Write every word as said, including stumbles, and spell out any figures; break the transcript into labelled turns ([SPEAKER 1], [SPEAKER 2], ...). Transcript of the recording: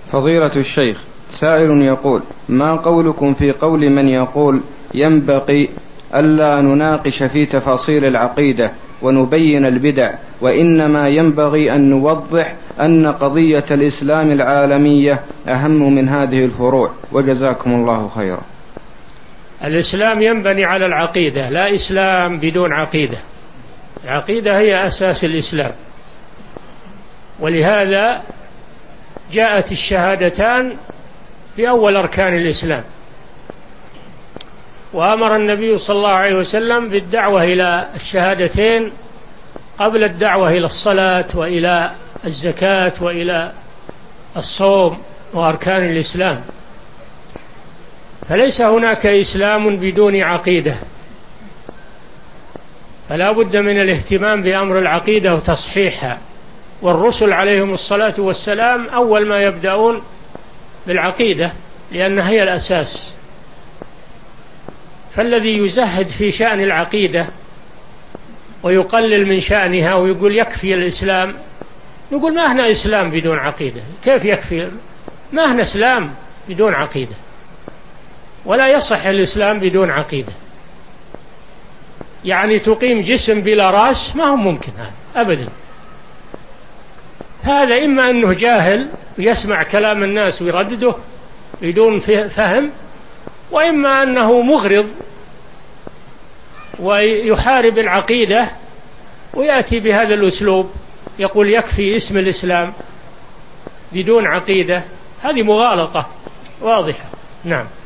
[SPEAKER 1] فضيلة الشيخ، سائل يقول: ما قولكم في قول من يقول ينبغي ألا نناقش في تفاصيل العقيدة ونبين البدع، وإنما ينبغي أن نوضح أن قضية الإسلام العالمية أهم من هذه الفروع، وجزاكم الله خيرا.
[SPEAKER 2] الإسلام ينبني على العقيدة، لا إسلام بدون عقيدة. العقيدة هي أساس الإسلام، ولهذا جاءت الشهادتان في أول أركان الإسلام، وأمر النبي صلى الله عليه وسلم بالدعوة إلى الشهادتين قبل الدعوة إلى الصلاة وإلى الزكاة وإلى الصوم وأركان الإسلام. فليس هناك إسلام بدون عقيدة، فلا بد من الاهتمام بأمر العقيدة وتصحيحها. والرسل عليهم الصلاة والسلام أول ما يبدأون بالعقيدة، لأنها هي الأساس. فالذي يزهد في شأن العقيدة ويقلل من شأنها ويقول يكفي الإسلام، نقول ما هنا إسلام بدون عقيدة. كيف يكفي؟ ما هنا إسلام بدون عقيدة، ولا يصح الإسلام بدون عقيدة. يعني تقيم جسم بلا رأس ما هو ممكن هذا أبدا. هذا إما أنه جاهل ويسمع كلام الناس ويردده بدون فهم، وإما أنه مغرض ويحارب العقيدة ويأتي بهذا الأسلوب، يقول يكفي اسم الإسلام بدون عقيدة. هذه مغالطة واضحة. نعم.